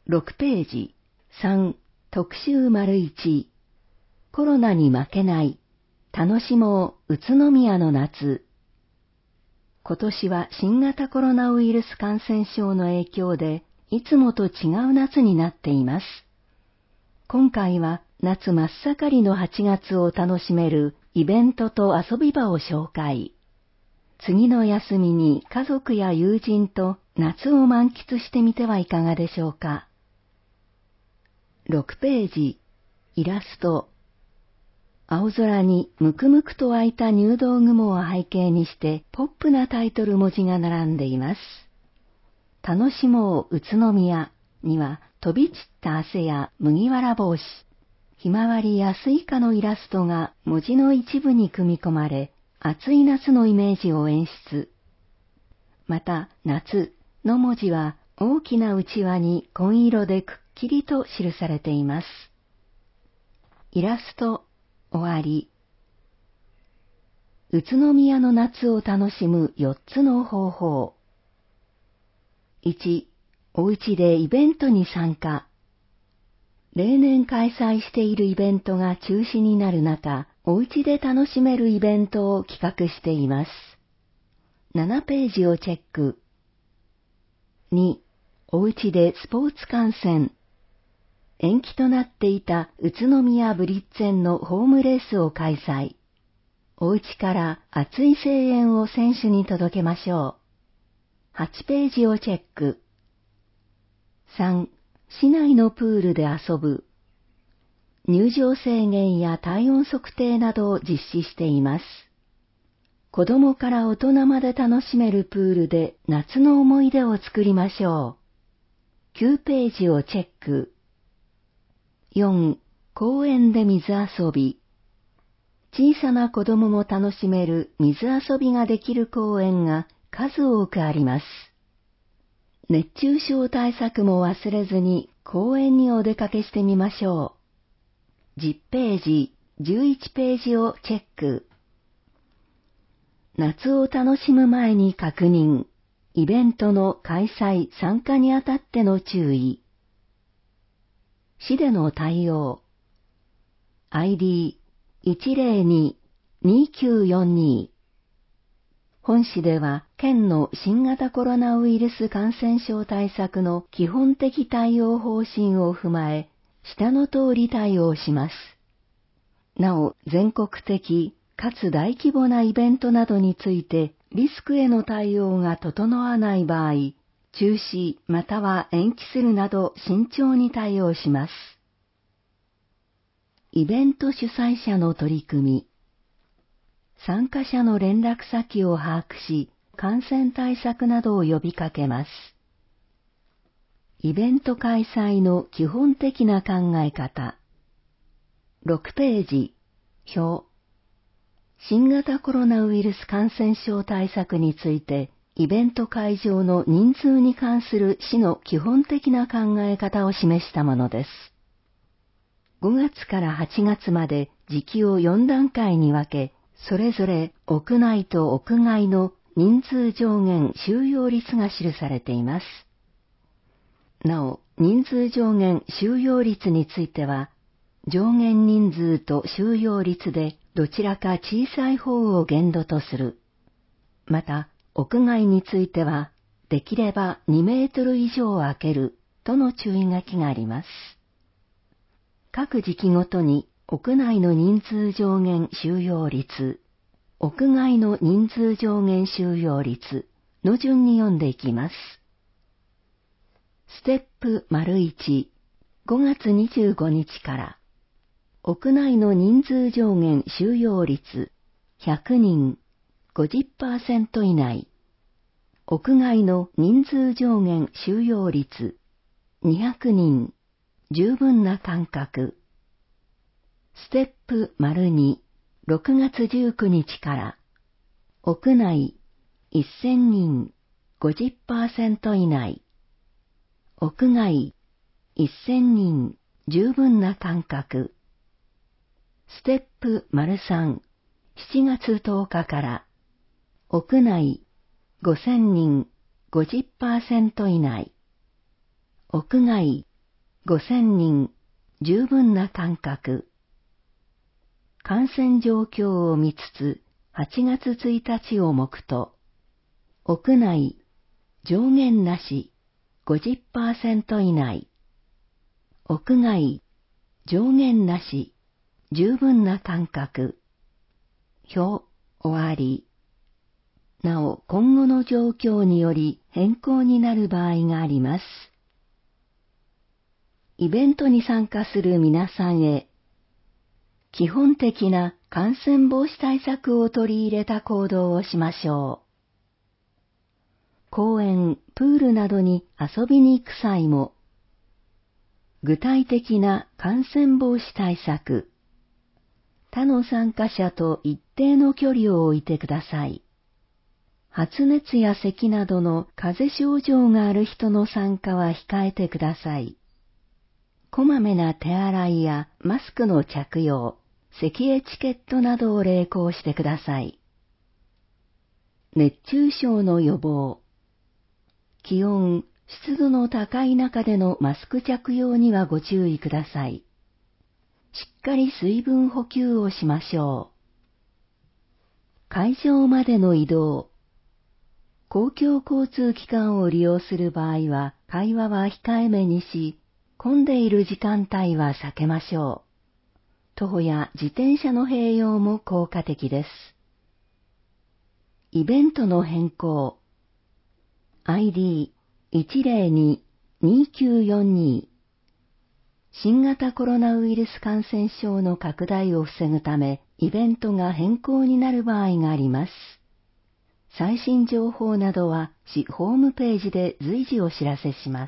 6ページ。3、特集 ①。コロナに負けない。楽しもう、宇都宮の夏。今年は新型コロナウイルス感染症の影響で、いつもと違う夏になっています。今回は夏真っ盛りの8月を楽しめるイベントと遊び場を紹介。次の休みに家族や友人と夏を満喫してみてはいかがでしょうか。6ページ。イラスト。青空にむくむくと湧いた入道雲を背景にしてポップなタイトル文字が並んでいます。楽しもう宇都宮には飛び散った汗や麦わら帽子、ひまわりやスイカのイラストが文字の一部に組み込まれ、暑い夏のイメージを演出。また、夏の文字は大きなうちわに紺色でくっきりと記されています。イラスト、終わり。宇都宮の夏を楽しむ4つの方法。1、お家でイベントに参加。例年開催しているイベントが中止になる中、お家で楽しめるイベントを企画しています。7ページをチェック。2、お家でスポーツ観戦。延期となっていた宇都宮ブリッツェンのホームレースを開催。お家から熱い声援を選手に届けましょう。8ページをチェック。3、市内のプールで遊ぶ。入場制限や体温測定などを実施しています。子供から大人まで楽しめるプールで夏の思い出を作りましょう。9ページをチェック。4、公園で水遊び。小さな子供も楽しめる水遊びができる公園が数多くあります。熱中症対策も忘れずに公園にお出かけしてみましょう。10ページ、11ページをチェック。夏を楽しむ前に確認。イベントの開催・参加にあたっての注意。市での対応。ID102-2942。本市では県の新型コロナウイルス感染症対策の基本的対応方針を踏まえ、下の通り対応します。なお、全国的かつ大規模なイベントなどについてリスクへの対応が整わない場合、中止または延期するなど慎重に対応します。イベント主催者の取り組み。参加者の連絡先を把握し、感染対策などを呼びかけます。イベント開催の基本的な考え方。6ページ、表。新型コロナウイルス感染症対策について、イベント会場の人数に関する市の基本的な考え方を示したものです。5月から8月まで時期を4段階に分け、それぞれ屋内と屋外の人数上限収容率が記されています。なお、人数上限収容率については、上限人数と収容率でどちらか小さい方を限度とする。また、屋外については、できれば2メートル以上空けるとの注意書きがあります。各時期ごとに屋内の人数上限収容率、屋外の人数上限収容率の順に読んでいきます。ステップ ①、5月25日から、屋内の人数上限収容率100人 50% 以内、屋外の人数上限収容率200人十分な間隔。ステップ ②、6月19日から、屋内1000人 50% 以内、屋外1000人十分な間隔。ステップ ③、7月10日から、屋内5000人 50% 以内、屋外 5000人、十分な間隔。感染状況を見つつ、8月1日を目途。屋内、上限なし、50% 以内。屋外、上限なし、十分な間隔。表、終わり。なお、今後の状況により変更になる場合があります。イベントに参加する皆さんへ、基本的な感染防止対策を取り入れた行動をしましょう。公園、プールなどに遊びに行く際も、具体的な感染防止対策。他の参加者と一定の距離を置いてください。発熱や咳などの風邪症状がある人の参加は控えてください。こまめな手洗いやマスクの着用、咳エチケットなどを励行してください。熱中症の予防。気温、湿度の高い中でのマスク着用にはご注意ください。しっかり水分補給をしましょう。会場までの移動。公共交通機関を利用する場合は会話は控えめにし、混んでいる時間帯は避けましょう。徒歩や自転車の併用も効果的です。イベントの変更。ID102-2942 新型コロナウイルス感染症の拡大を防ぐため、イベントが変更になる場合があります。最新情報などは市ホームページで随時お知らせします。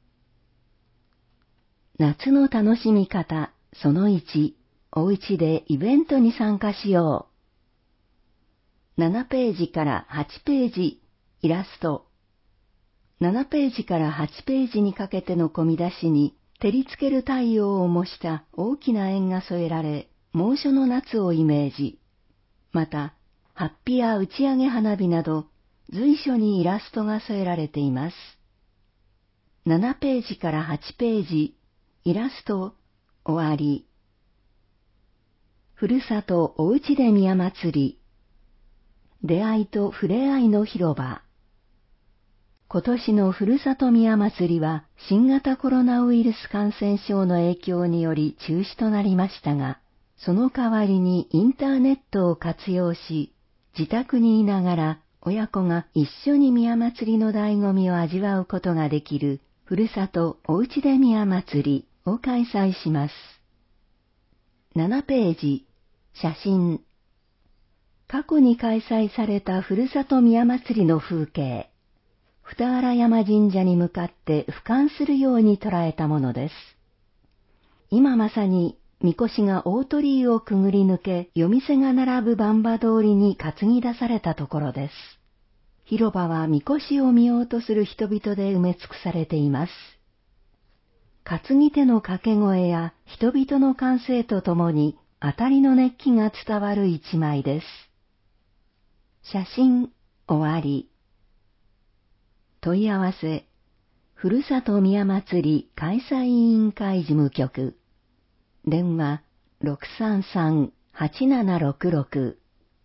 夏の楽しみ方、その1、おうちでイベントに参加しよう。7ページから8ページ、イラスト。7ページから8ページにかけての込み出しに、照りつける太陽を模した大きな円が添えられ、猛暑の夏をイメージ。また、ハッピや打ち上げ花火など、随所にイラストが添えられています。7ページから8ページ、イラスト、終わり。ふるさとおうちで宮祭り。出会いと触れ合いの広場。今年のふるさと宮祭りは新型コロナウイルス感染症の影響により中止となりましたが、その代わりにインターネットを活用し、自宅にいながら親子が一緒に宮祭りの醍醐味を味わうことができるふるさとおうちで宮祭りを開催します。7ページ、写真。過去に開催されたふるさと宮祭りの風景。二荒山神社に向かって俯瞰するように捉えたものです。今まさに、みこしが大鳥居をくぐり抜け、夜店が並ぶ番場通りに担ぎ出されたところです。広場はみこしを見ようとする人々で埋め尽くされています。担ぎ手の掛け声や人々の歓声とともに、当たりの熱気が伝わる一枚です。写真、終わり。問い合わせ、ふるさと宮祭り開催委員会事務局。電話、633-8766。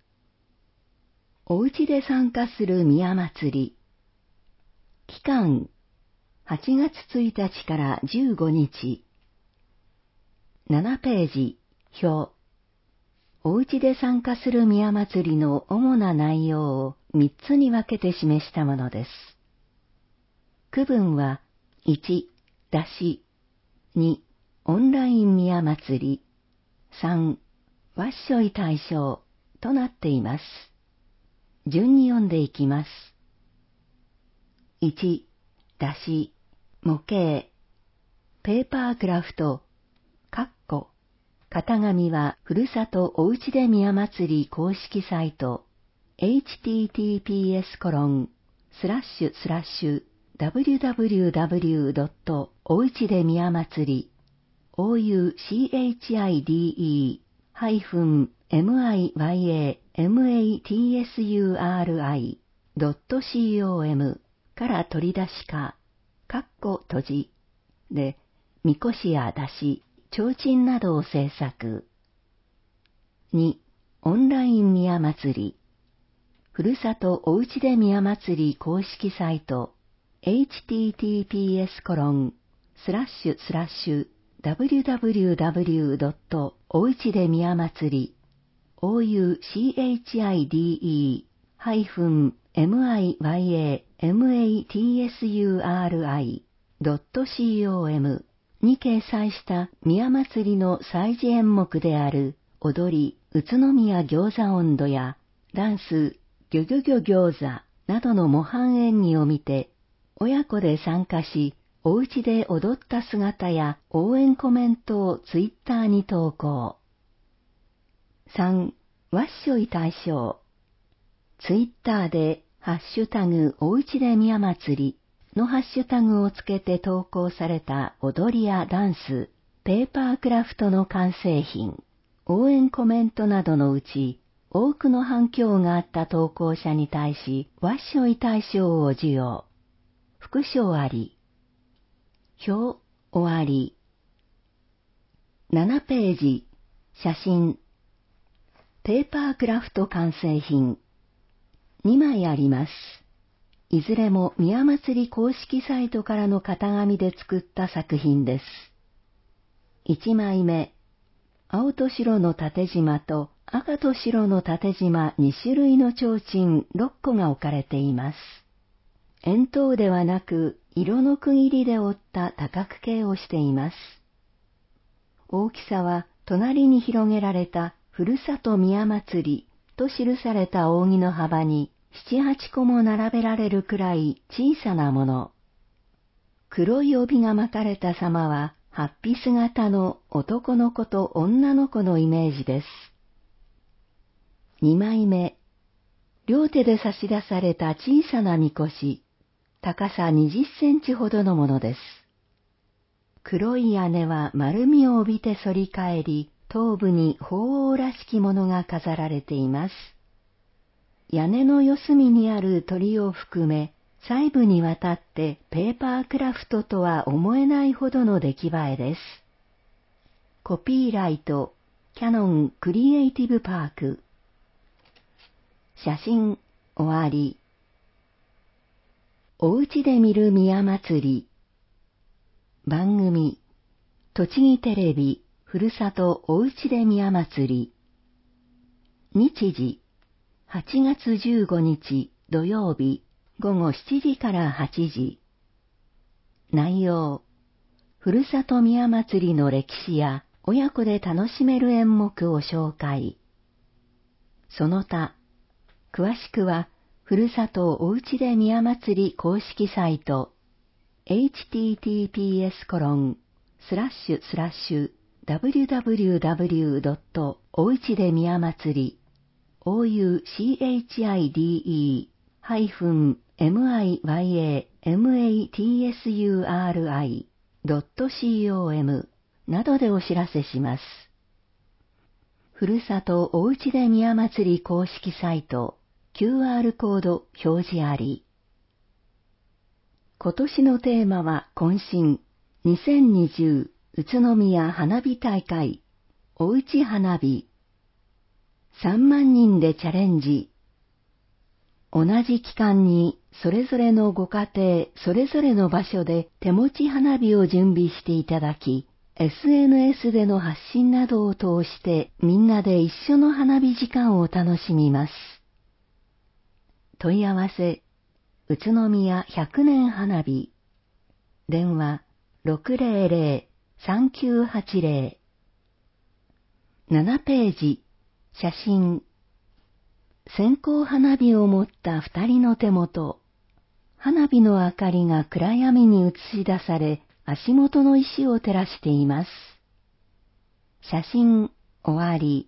おうちで参加する宮祭り。期間、8月1日から15日。7ページ、表。おうちで参加する宮祭りの主な内容を3つに分けて示したものです。区分は、1、出し、2、オンライン宮祭り、3、わっしょい対象となっています。順に読んでいきます。1、出し、模型、ペーパークラフト、型紙はふるさとおうちで宮祭り公式サイト、https://www. おうちで宮祭り ouchide-miyamatSuri.com から取り出しか、閉じで、 みこしや出し、提灯などを制作。2、オンライン宮祭り。ふるさとおうちで宮祭り公式サイト https://www. おうちで宮祭り ouchide-miyamaturi.com に掲載した宮祭りの祭事演目である踊り、宇都宮餃子音頭やダンス、ギョギョギョ餃子などの模範演技を見て、親子で参加し、お家で踊った姿や応援コメントをツイッターに投稿。3、わっしょい大賞。ツイッターで、ハッシュタグおうちで宮祭りのハッシュタグをつけて投稿された踊りやダンス、ペーパークラフトの完成品、応援コメントなどのうち、多くの反響があった投稿者に対し、わっしょい大賞を授与。副賞あり。表、終わり。7ページ、写真。ペーパークラフト完成品。2枚あります。いずれも宮祭り公式サイトからの型紙で作った作品です。1枚目。青と白の縦縞と赤と白の縦縞2種類の提灯6個が置かれています。円筒ではなく色の区切りで折った多角形をしています。大きさは隣に広げられたふるさと宮祭りと記された扇の幅に7、8個も並べられるくらい小さなもの。黒い帯が巻かれた様は法被姿の男の子と女の子のイメージです。2枚目。両手で差し出された小さなみこし、高さ20センチほどのものです。黒い屋根は丸みを帯びて反り返り、頭部に鳳凰らしきものが飾られています。屋根の四隅にある鳥を含め、細部にわたってペーパークラフトとは思えないほどの出来栄えです。コピーライト、キャノンクリエイティブパーク。写真、終わり。おうちで見る宮祭り。番組、栃木テレビ、ふるさとおうちで宮祭り。日時、8月15日土曜日午後7時から8時。内容、ふるさと宮祭りの歴史や親子で楽しめる演目を紹介。その他、詳しくは、ふるさとおうちで宮祭り公式サイト、https://www. おうちで宮祭り ouchide-miyamaturi.com などでお知らせします。ふるさとおうちで宮祭り公式サイト QR コード表示あり。今年のテーマは懇親2020宇都宮花火大会おうち花火。3万人でチャレンジ。同じ期間にそれぞれのご家庭それぞれの場所で手持ち花火を準備していただき、SNS での発信などを通してみんなで一緒の花火時間を楽しみます。問い合わせ、宇都宮100年花火。電話 600-3980。7ページ、写真。線香花火を持った2人の手元。花火の明かりが暗闇に映し出され、足元の石を照らしています。写真、終わり。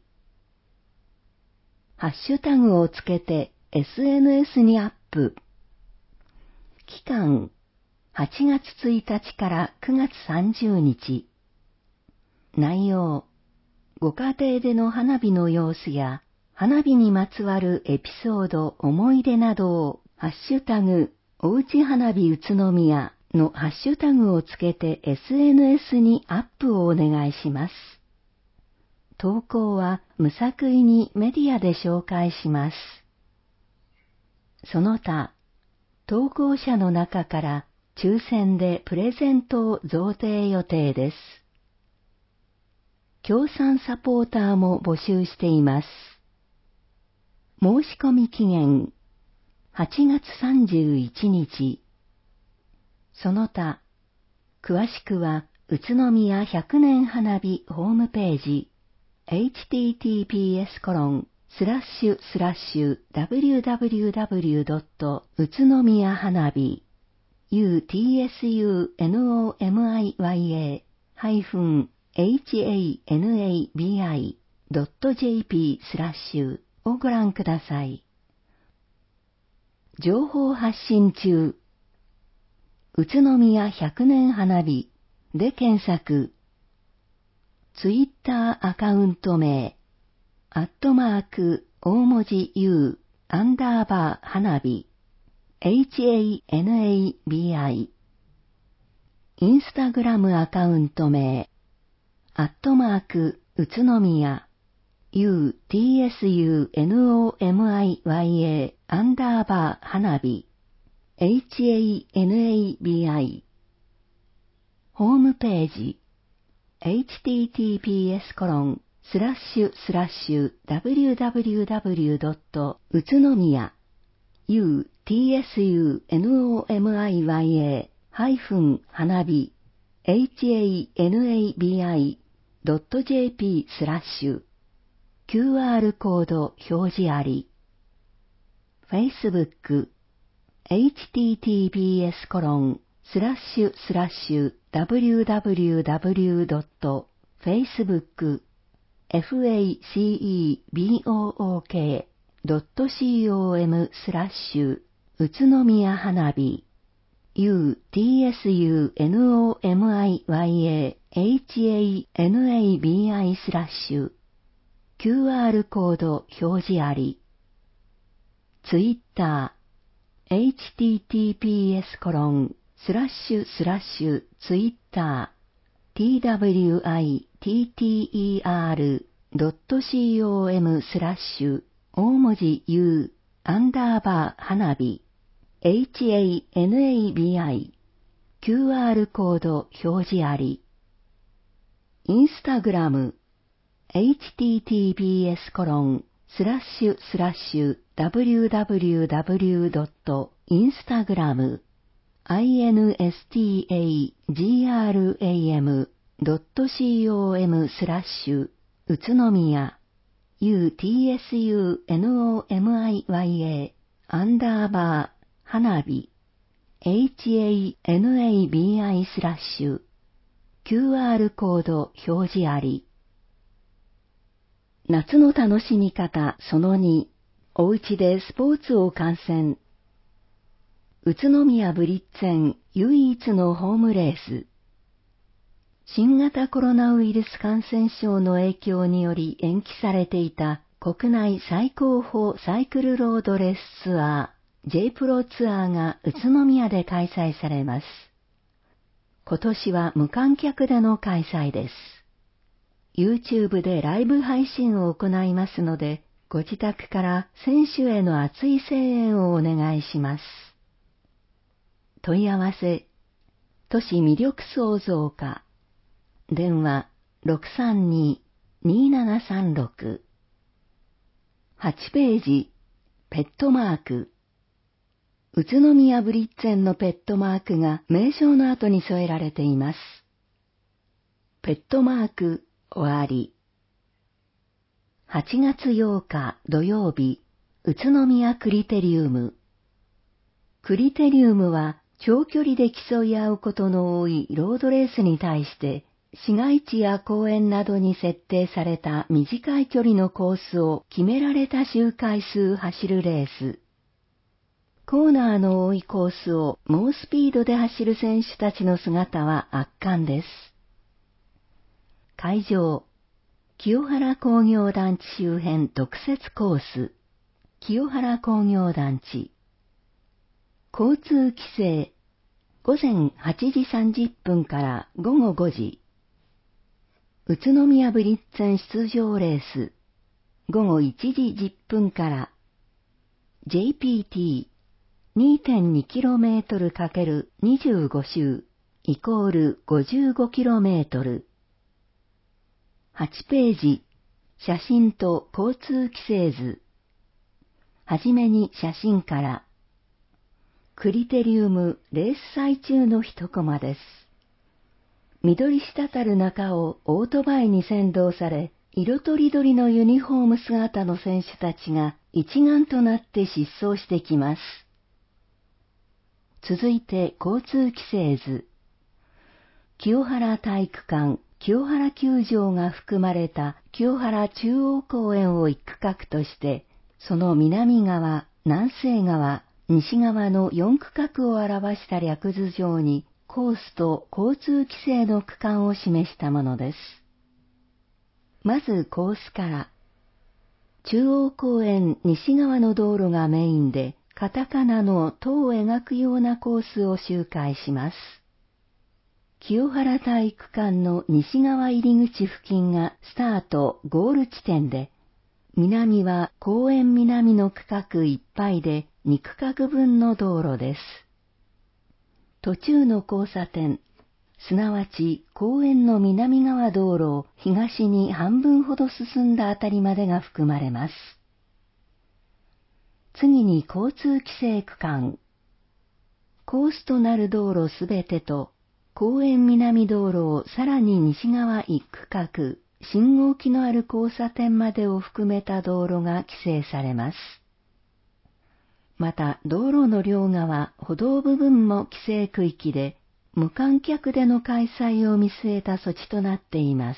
ハッシュタグをつけて SNS にアップ。期間、8月1日から9月30日。内容、ご家庭での花火の様子や、花火にまつわるエピソード、思い出などを、ハッシュタグ、おうち花火宇都宮のハッシュタグをつけて SNS にアップをお願いします。投稿は無作為にメディアで紹介します。その他、投稿者の中から抽選でプレゼントを贈呈予定です。協賛サポーターも募集しています。申し込み期限8月31日。その他、詳しくは宇都宮100年花火ホームページ https://www. 宇都宮花火 utsunomiya-hanabi.jp/ をご覧ください。情報発信中。宇都宮100年花火で検索。ツイッターアカウント名、大文字 U、花火、HANABI。インスタグラムアカウント名、宇都宮、UTSUNOMIYA、花火、HANABI。ホームページ、https://www. 宇都宮 utsunomiya-花火 hanabi.jp/ QR コード表示あり。Facebook https://www.facebook.com/ 宇都宮花火 utsunomiya-hanabi/ QR コード表示あり。Twitter https://twitter.com/ 大文字 U、花火、HANABI。QR コード表示あり。インスタグラムwww.instagram.com/. 宇都宮 utsunomiya 花火 HANABI/ QR コード表示あり。夏の楽しみ方その2、おうちでスポーツを観戦。宇都宮ブリッツェン唯一のホームレース。新型コロナウイルス感染症の影響により延期されていた国内最高峰サイクルロードレースツアー J プロツアーが宇都宮で開催されます。今年は無観客での開催です。YouTube でライブ配信を行いますので、ご自宅から選手への熱い声援をお願いします。問い合わせ、都市魅力創造課、電話 632-2736。8ページ、ペットマーク。宇都宮ブリッツェンのペットマークが名称の後に添えられています。ペットマーク終わり。8月8日土曜日、宇都宮クリテリウム。クリテリウムは長距離で競い合うことの多いロードレースに対して、市街地や公園などに設定された短い距離のコースを決められた周回数走るレース。コーナーの多いコースを猛スピードで走る選手たちの姿は圧巻です。会場、清原工業団地周辺特設コース、清原工業団地。交通規制、 午前8時30分から午後5時。宇都宮ブリッツェン出場レース。午後1時10分から。JPT2.2km×25 周イコール 55km。8ページ。写真と交通規制図。はじめに写真から。クリテリウムレース最中の一コマです。緑滴る中をオートバイに先導され、色とりどりのユニフォーム姿の選手たちが一丸となって疾走してきます。続いて交通規制図。清原体育館、清原球場が含まれた清原中央公園を一区画として、その南側、南西側、西側の4区画を表した略図上にコースと交通規制の区間を示したものです。まずコースから。中央公園西側の道路がメインで、カタカナの塔を描くようなコースを周回します。清原体育館の西側入り口付近がスタート・ゴール地点で、南は公園南の区画いっぱいで2区画分の道路です。途中の交差点、すなわち公園の南側道路を東に半分ほど進んだあたりまでが含まれます。次に交通規制区間。コースとなる道路すべてと、公園南道路をさらに西側一区画、信号機のある交差点までを含めた道路が規制されます。また、道路の両側、歩道部分も規制区域で、無観客での開催を見据えた措置となっています。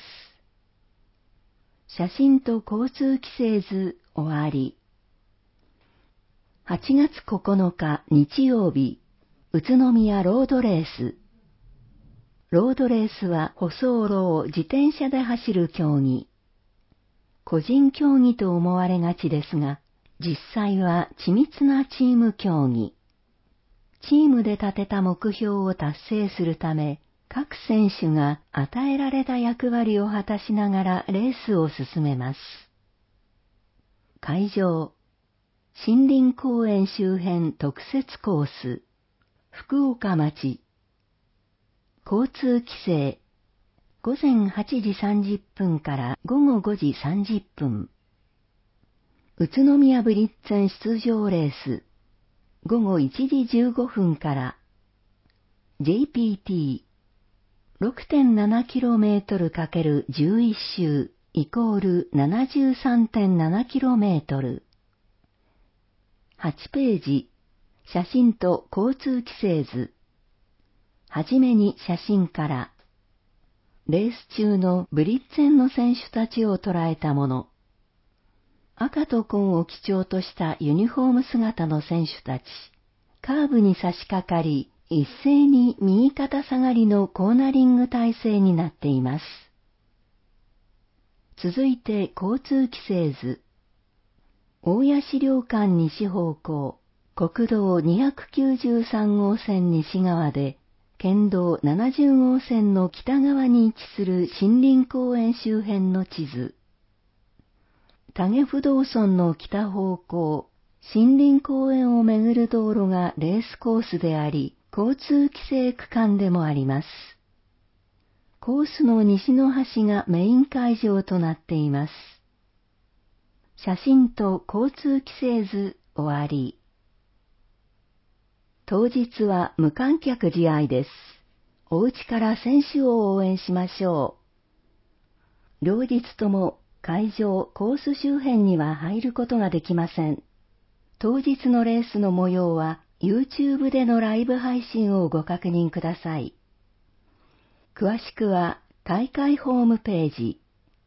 写真と交通規制図終わり。8月9日日曜日、宇都宮ロードレース。ロードレースは舗装路を自転車で走る競技。個人競技と思われがちですが、実際は緻密なチーム競技。チームで立てた目標を達成するため、各選手が与えられた役割を果たしながらレースを進めます。会場、森林公園周辺特設コース、福岡町。交通規制、午前8時30分から午後5時30分。宇都宮ブリッツェン出場レース、午後1時15分から。JPT6.7km×11 周イコール 73.7km。8ページ、写真と交通規制図。はじめに写真から。レース中のブリッツェンの選手たちを捉えたもの。赤と紺を基調としたユニフォーム姿の選手たち。カーブに差し掛かり、一斉に右肩下がりのコーナリング体制になっています。続いて交通規制図。大谷資料館西方向、国道293号線西側で、県道70号線の北側に位置する森林公園周辺の地図。種不動村の北方向、森林公園をめぐる道路がレースコースであり、交通規制区間でもあります。コースの西の端がメイン会場となっています。写真と交通規制図終わり。当日は無観客試合です。お家から選手を応援しましょう。両日とも会場、コース周辺には入ることができません。当日のレースの模様は YouTube でのライブ配信をご確認ください。詳しくは大会ホームページ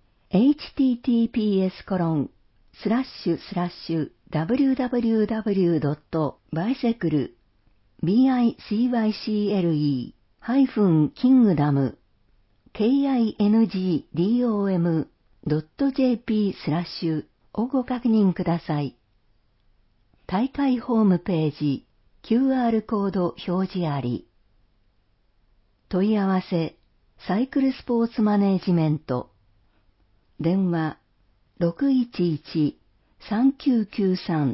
https://www.bicycle-kingdom.jp/ をご確認ください。大会ホームページ QR コード表示あり。 問い合わせ、サイクルスポーツマネージメント。電話、611-3993。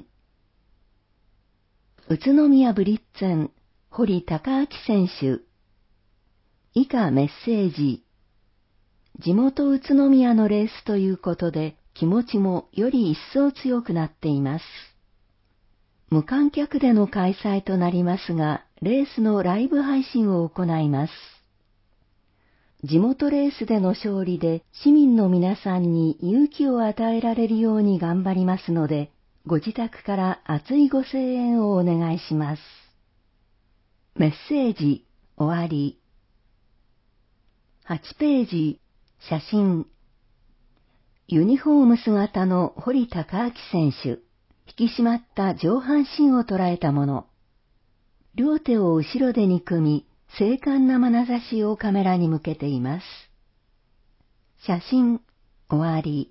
宇都宮ブリッツェン、堀高明選手。以下メッセージ。地元宇都宮のレースということで、気持ちもより一層強くなっています。無観客での開催となりますが、レースのライブ配信を行います。地元レースでの勝利で市民の皆さんに勇気を与えられるように頑張りますので、ご自宅から熱いご声援をお願いします。メッセージ、終わり。8ページ、写真。ユニフォーム姿の堀高明選手。引き締まった上半身を捉えたもの。両手を後ろで憎み、精悍な眼差しをカメラに向けています。写真、終わり。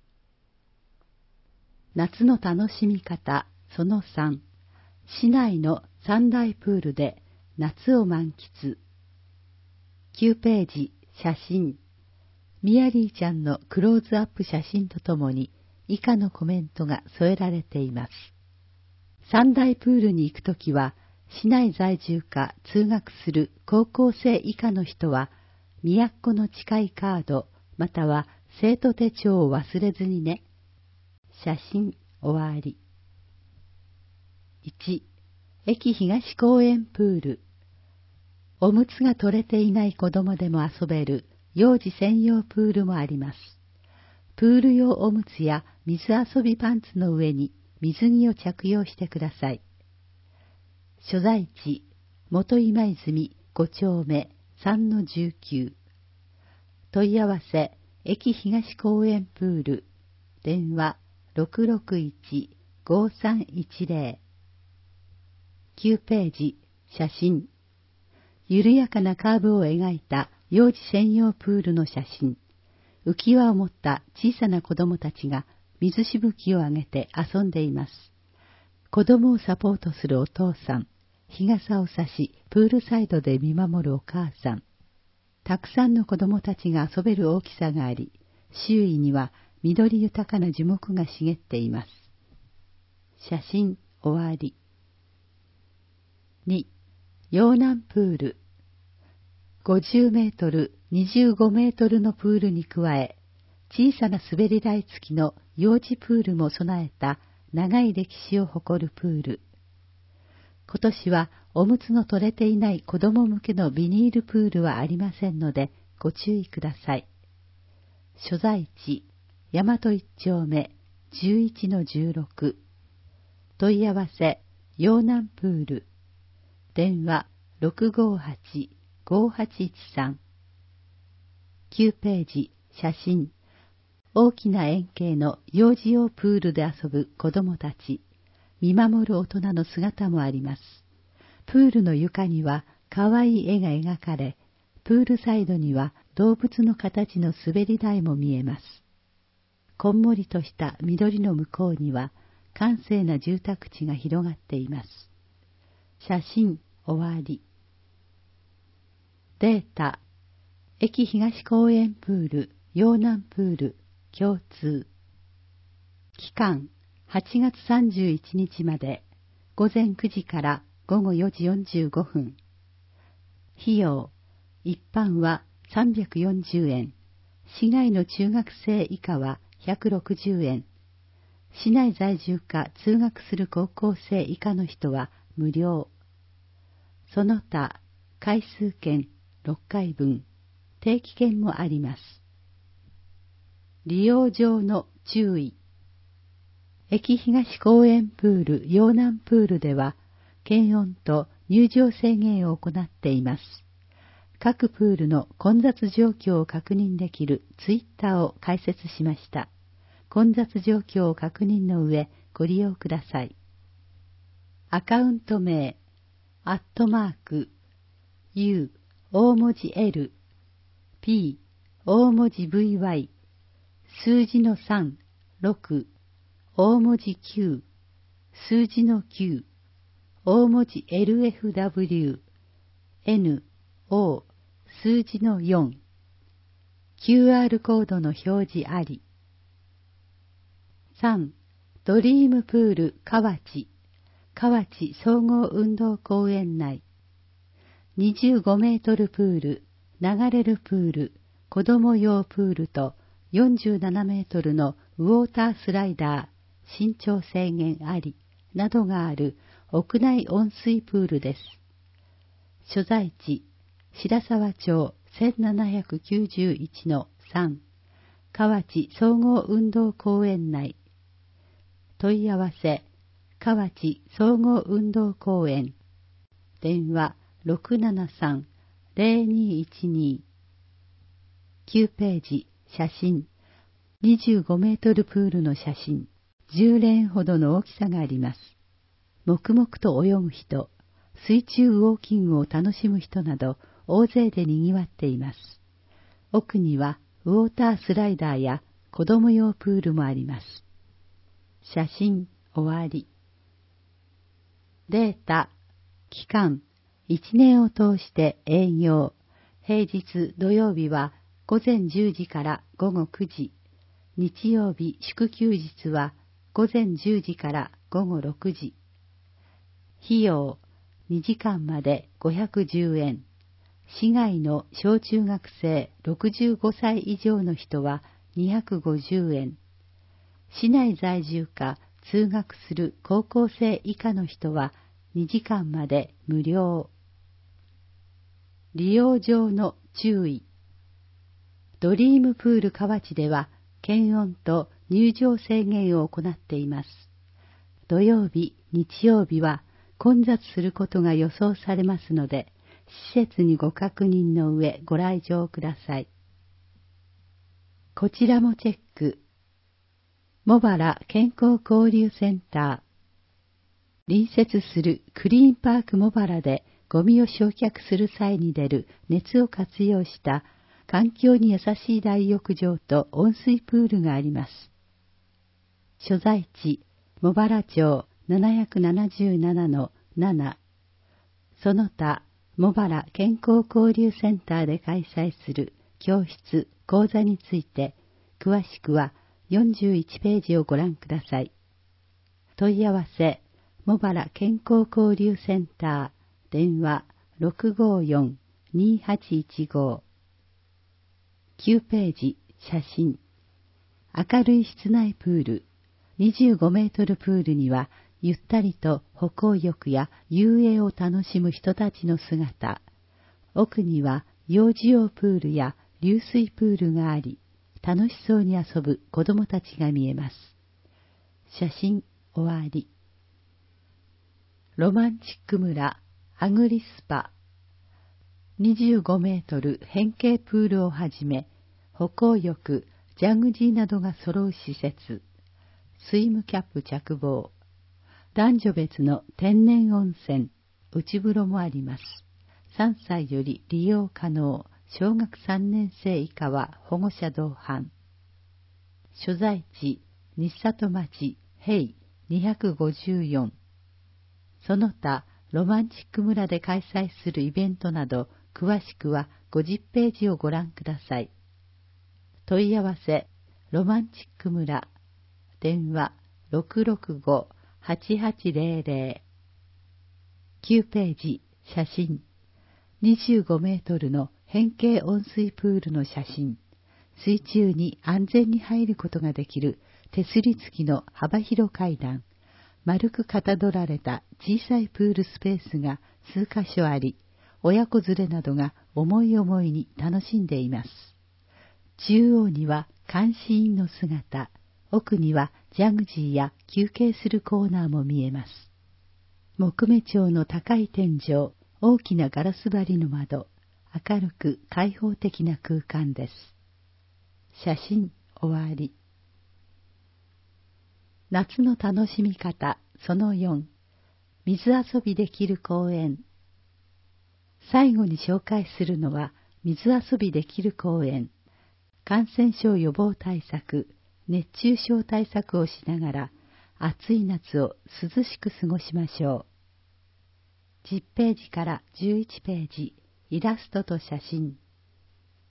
夏の楽しみ方、その3。市内の三大プールで夏を満喫。9ページ、写真。ミヤリーちゃんのクローズアップ写真とともに以下のコメントが添えられています。三大プールに行くときは、市内在住か通学する高校生以下の人は、都の近いカードまたは生徒手帳を忘れずにね。写真終わり。1、駅東公園プール。おむつが取れていない子供でも遊べる幼児専用プールもあります。プール用おむつや水遊びパンツの上に水着を着用してください。所在地、元今泉5丁目 3-19。問い合わせ、駅東公園プール。電話、661-5310。9ページ、写真。緩やかなカーブを描いた幼児専用プールの写真。浮き輪を持った小さな子供たちが水しぶきを上げて遊んでいます。子供をサポートするお父さん、日傘を差しプールサイドで見守るお母さん。たくさんの子供たちが遊べる大きさがあり、周囲には緑豊かな樹木が茂っています。写真終わり。2、洋南プール。50メートル、25メートルのプールに加え、小さな滑り台付きの幼児プールも備えた長い歴史を誇るプール。今年はおむつの取れていない子供向けのビニールプールはありませんのでご注意ください。所在地、大和1丁目 11-16。問い合わせ、洋南プール。電話、658-5813。9ページ、写真。大きな円形の幼児用プールで遊ぶ子供たち。見守る大人の姿もあります。プールの床にはかわいい絵が描かれ、プールサイドには動物の形の滑り台も見えます。こんもりとした緑の向こうには閑静な住宅地が広がっています。写真終わり。データ、駅東公園プール、洋南プール、共通。期間、8月31日まで、午前9時から午後4時45分。費用、一般は340円、市外の中学生以下は160円、市内在住か通学する高校生以下の人は無料。その他、回数券6回分、定期券もあります。利用上の注意。駅東公園プール洋南プールでは、検温と入場制限を行っています。各プールの混雑状況を確認できるツイッターを開設しました。混雑状況を確認の上、ご利用ください。アカウント名、U、大文字L、P、大文字VY、数字の3、6、大文字9、数字の9、大文字LFW、N、O、 数字の4、QR コードの表示あり。3、ドリームプール河内総合運動公園内。25メートルプール、流れるプール、子供用プールと47メートルのウォータースライダー、身長制限あり、などがある屋内温水プールです。所在地、白沢町1791-3、河内総合運動公園内。問い合わせ、河内総合運動公園。電話673-0212。9ページ、写真。25メートルプールの写真。10レーンほどの大きさがあります。黙々と泳ぐ人、水中ウォーキングを楽しむ人など大勢で賑わっています。奥にはウォータースライダーや子供用プールもあります。写真終わり。データ、期間、1年を通して営業。平日土曜日は午前10時から午後9時。日曜日祝休日は午前10時から午後6時。費用、2時間まで510円。市外の小中学生65歳以上の人は250円。市内在住か通学する高校生以下の人は2時間まで無料。利用上の注意。ドリームプール河内では検温と入場制限を行っています。土曜日、日曜日は混雑することが予想されますので、施設にご確認の上ご来場ください。こちらもチェック。茂原健康交流センター。隣接するクリーンパーク茂原でゴミを焼却する際に出る熱を活用した環境に優しい大浴場と温水プールがあります。所在地、茂原町777-7。その他、茂原健康交流センターで開催する教室、講座について、詳しくは41ページをご覧ください。問い合わせ、茂原健康交流センター、電話654-2815。9ページ、写真。明るい室内プール。25メートルプールには、ゆったりと歩行浴や遊泳を楽しむ人たちの姿。奥には幼児用プールや流水プールがあり、楽しそうに遊ぶ子供たちが見えます。写真終わり。ロマンチック村アグリスパ。25メートル変形プールをはじめ、歩行浴、ジャグジーなどが揃う施設。スイムキャップ着帽。男女別の天然温泉、内風呂もあります。3歳より利用可能。小学3年生以下は保護者同伴。所在地、西里町、平254。その他、ロマンチック村で開催するイベントなど、詳しくは50ページをご覧ください。問い合わせ、ロマンチック村。電話665-8800。9ページ、写真。25メートルの変形温水プールの写真。水中に安全に入ることができる手すり付きの幅広階段。丸くかたどられた小さいプールスペースが数カ所あり、親子連れなどが思い思いに楽しんでいます。中央には監視員の姿、奥にはジャグジーや休憩するコーナーも見えます。木目調の高い天井、大きなガラス張りの窓、明るく開放的な空間です。写真終わり。夏の楽しみ方その4、水遊びできる公園。最後に紹介するのは水遊びできる公園。感染症予防対策、熱中症対策をしながら暑い夏を涼しく過ごしましょう。10ページから11ページ、イラストと写真。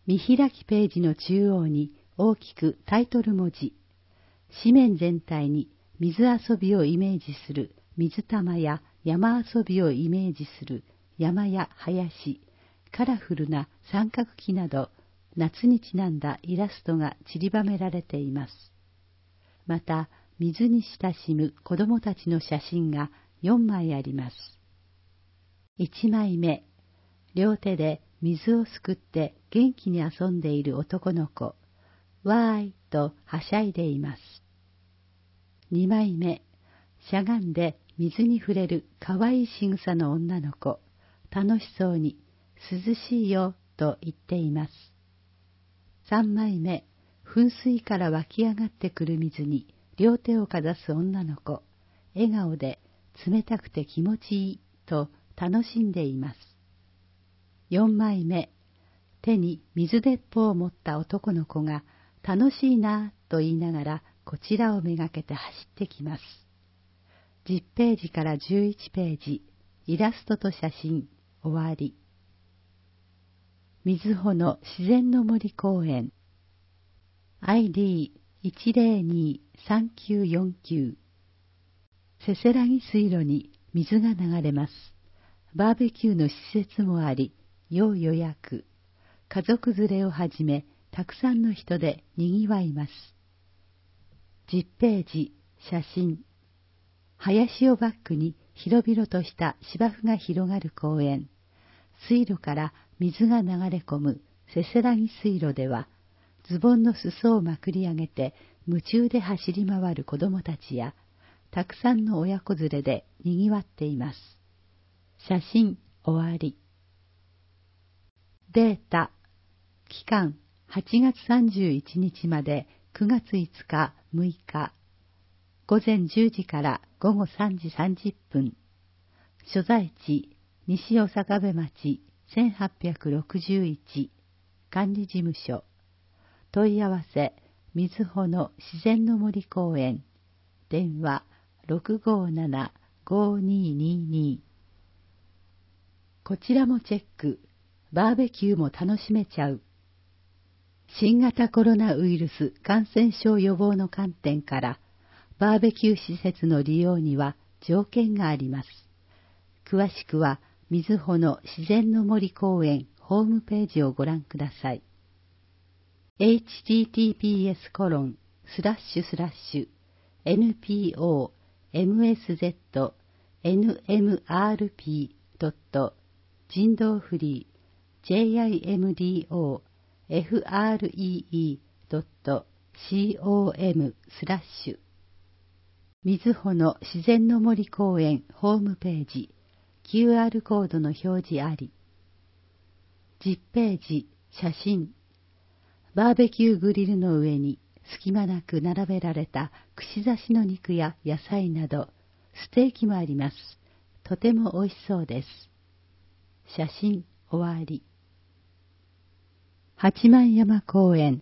見開きページの中央に大きくタイトル文字、紙面全体に水遊びをイメージする水玉や山遊びをイメージする山や林、カラフルな三角木など夏にちなんだイラストが散りばめられています。また、水に親しむ子供たちの写真が4枚あります。1枚目、両手で水をすくって元気に遊んでいる男の子、わーいとはしゃいでいます。2枚目、しゃがんで水に触れるかわいい仕草の女の子、楽しそうに涼しいよと言っています。3枚目、噴水から湧き上がってくる水に両手をかざす女の子、笑顔で冷たくて気持ちいいと楽しんでいます。4枚目、手に水鉄砲を持った男の子が楽しいなと言いながらこちらをめがけて走ってきます。10ページから11ページ、イラストと写真、終わり。瑞穂の自然の森公園 ID1023949 せせらぎ水路に水が流れます。バーベキューの施設もあり、要予約。家族連れをはじめ、たくさんの人で賑わいます。10ページ、写真。林をバックに広々とした芝生が広がる公園。水路から水が流れ込むせせらぎ水路では、ズボンの裾をまくり上げて夢中で走り回る子供たちや、たくさんの親子連れで賑わっています。写真終わり。データ、期間8月31日まで9月5日6日、午前10時から午後3時30分、所在地西刑部町1861、管理事務所、問い合わせ瑞穂の自然の森公園、電話657-5222。こちらもチェック、バーベキューも楽しめちゃう。新型コロナウイルス感染症予防の観点から、バーベキュー施設の利用には条件があります。詳しくは、瑞穂の自然の森公園ホームページをご覧ください。https://npomsz.nmrp.jimdofree.com/瑞穂の自然の森公園ホームページ QR コードの表示あり。10ページ、写真。バーベキューグリルの上に隙間なく並べられた串刺しの肉や野菜など、ステーキもあります。とても美味しそうです。写真終わり。八幡山公園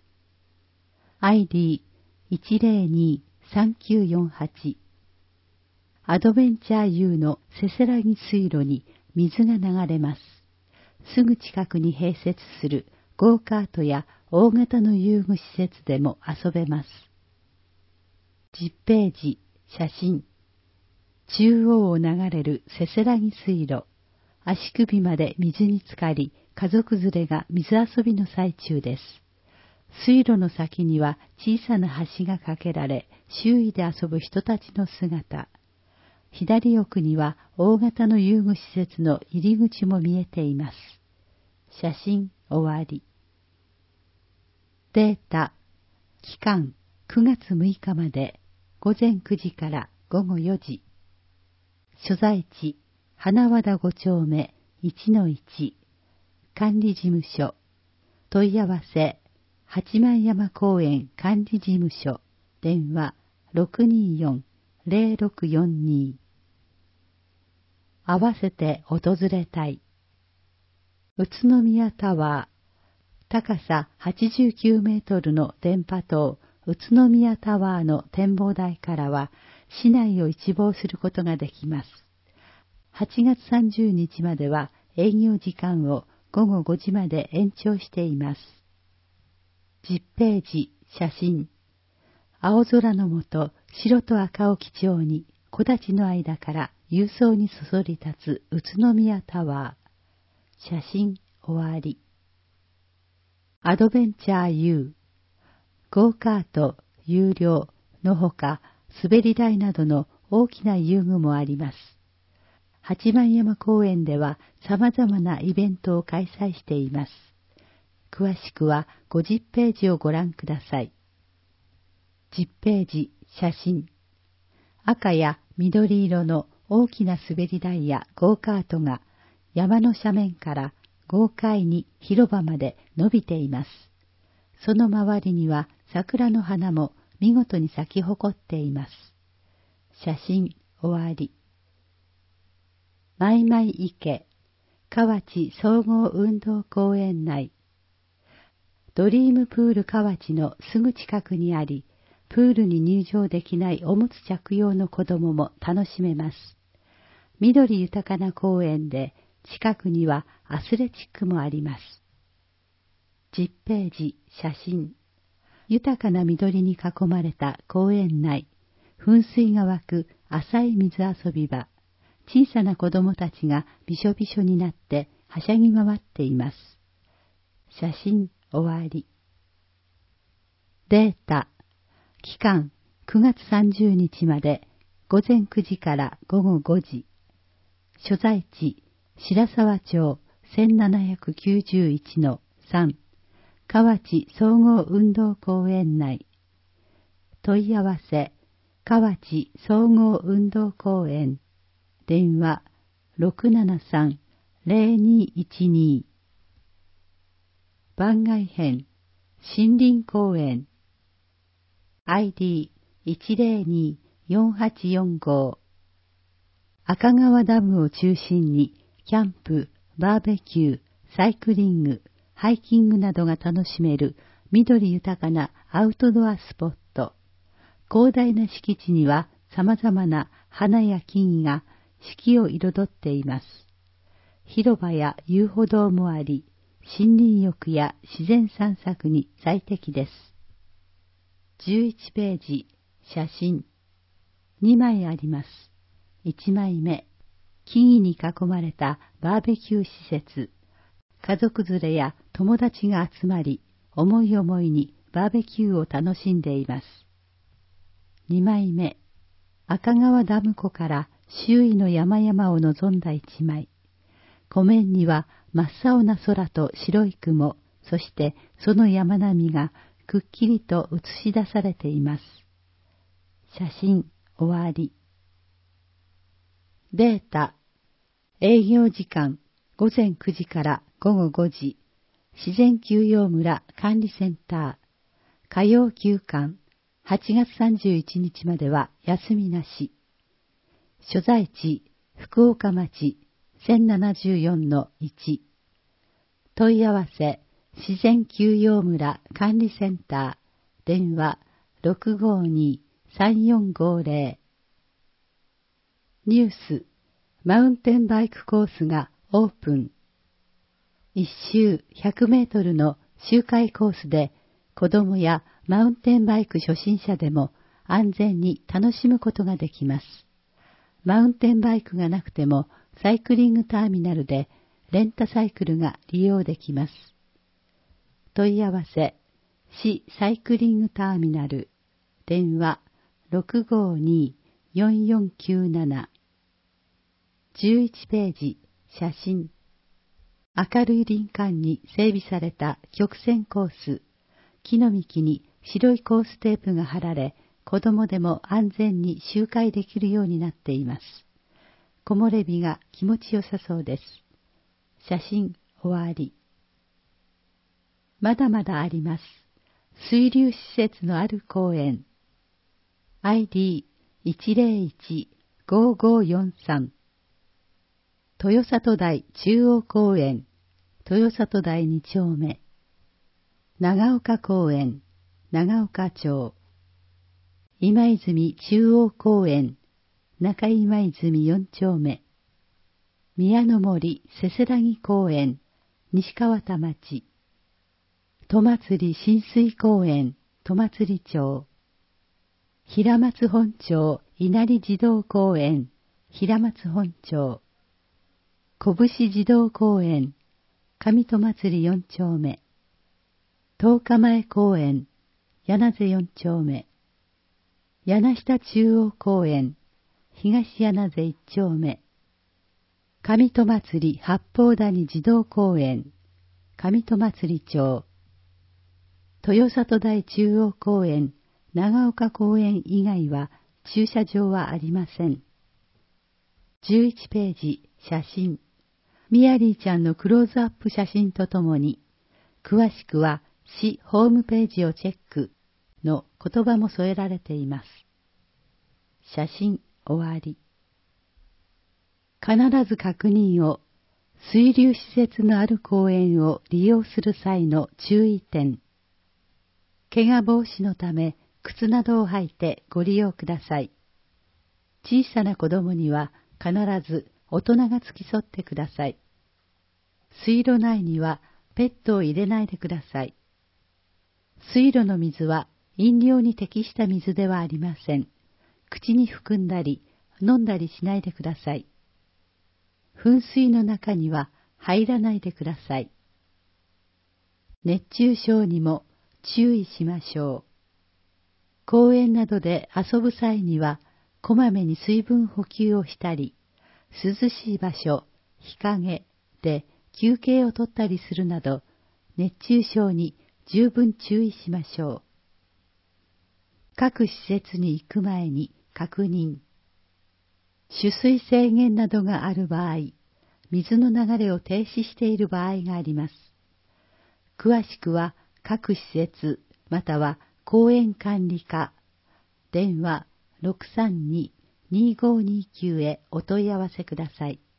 ID1023948 アドベンチャー U のせせらぎ水路に水が流れます。すぐ近くに併設するゴーカートや大型の遊具施設でも遊べます。10ページ、写真。中央を流れるせせらぎ水路。足首まで水に浸かり、家族連れが水遊びの最中です。水路の先には小さな橋が架けられ、周囲で遊ぶ人たちの姿。左奥には大型の遊具施設の入り口も見えています。写真終わり。データ、期間9月6日まで午前9時から午後4時。所在地、花和田5丁目 1-1、管理事務所、問い合わせ、八幡山公園管理事務所、電話624-0642。合わせて訪れたい。宇都宮タワー、高さ89メートルの電波塔、宇都宮タワーの展望台からは、市内を一望することができます。8月30日までは営業時間を午後5時まで延長しています。 10ページ、写真。青空の下、白と赤を基調に、木立の間から勇壮にそそり立つ宇都宮タワー。写真終わり。アドベンチャー U。ゴーカート、有料のほか、滑り台などの大きな遊具もあります。八幡山公園では様々なイベントを開催しています。詳しくは50ページをご覧ください。10ページ、写真。赤や緑色の大きな滑り台やゴーカートが山の斜面から豪快に広場まで伸びています。その周りには桜の花も見事に咲き誇っています。写真終わり。マイマイ池、河内総合運動公園内。ドリームプール河内のすぐ近くにあり、プールに入場できないおむつ着用の子供も楽しめます。緑豊かな公園で、近くにはアスレチックもあります。10ページ、写真。豊かな緑に囲まれた公園内、噴水が湧く浅い水遊び場。小さな子供たちがびしょびしょになってはしゃぎ回っています。写真終わり。データ。期間9月30日まで午前9時から午後5時。所在地白沢町 1791-3 河内総合運動公園内。問い合わせ河内総合運動公園電話 673-0212 番外編森林公園 ID102-4845 赤川ダムを中心にキャンプ、バーベキュー、サイクリング、ハイキングなどが楽しめる緑豊かなアウトドアスポット。広大な敷地には様々な花や木々が四季を彩っています。広場や遊歩道もあり、森林浴や自然散策に最適です。11ページ、写真。2枚あります。1枚目、木々に囲まれたバーベキュー施設。家族連れや友達が集まり、思い思いにバーベキューを楽しんでいます。2枚目、赤川ダム湖から周囲の山々を望んだ一枚。湖面には真っ青な空と白い雲、そしてその山並みがくっきりと映し出されています。写真終わり。データ。営業時間午前9時から午後5時。自然休養村管理センター。火曜休館。8月31日までは休みなし。所在地、福岡町 1074-1。問い合わせ、自然休養村管理センター。電話、652-3450。ニュース、マウンテンバイクコースがオープン。1周100メートルの周回コースで、子供やマウンテンバイク初心者でも安全に楽しむことができます。マウンテンバイクがなくてもサイクリングターミナルでレンタサイクルが利用できます。問い合わせ、市サイクリングターミナル、電話 652-4497。11ページ、写真。明るい林間に整備された曲線コース。木の幹に白いコーステープが貼られ、子供でも安全に周回できるようになっています。木漏れ日が気持ちよさそうです。写真終わり。まだまだあります。水流施設のある公園。ID101-5543。豊里台中央公園。豊里台2丁目。長岡公園、長岡町。今泉中央公園、中今泉4丁目。宮の森せせらぎ公園、西川田町。 戸祭親水公園戸祭町、平松本町稲荷児童公園平松本町、拳児童公園上戸祭4丁目、十日前公園柳瀬4丁目、柳下中央公園東柳瀬1丁目、上戸祭八方谷児童公園上戸祭町、豊里台中央公園長岡公園以外は駐車場はありません。11ページ写真、ミヤリーちゃんのクローズアップ写真とともに、詳しくは市ホームページをチェックの言葉も添えられています。写真終わり。必ず確認を。水流施設のある公園を利用する際の注意点。怪我防止のため靴などを履いてご利用ください。小さな子供には必ず大人が付き添ってください。水路内にはペットを入れないでください。水路の水は飲料に適した水ではありません。口に含んだり飲んだりしないでください。噴水の中には入らないでください。熱中症にも注意しましょう。公園などで遊ぶ際にはこまめに水分補給をしたり、涼しい場所、日陰で休憩をとったりするなど、熱中症に十分注意しましょう。各施設に行く前に確認。取水制限などがある場合、水の流れを停止している場合があります。詳しくは各施設または公園管理課、電話 632-2529 へお問い合わせください。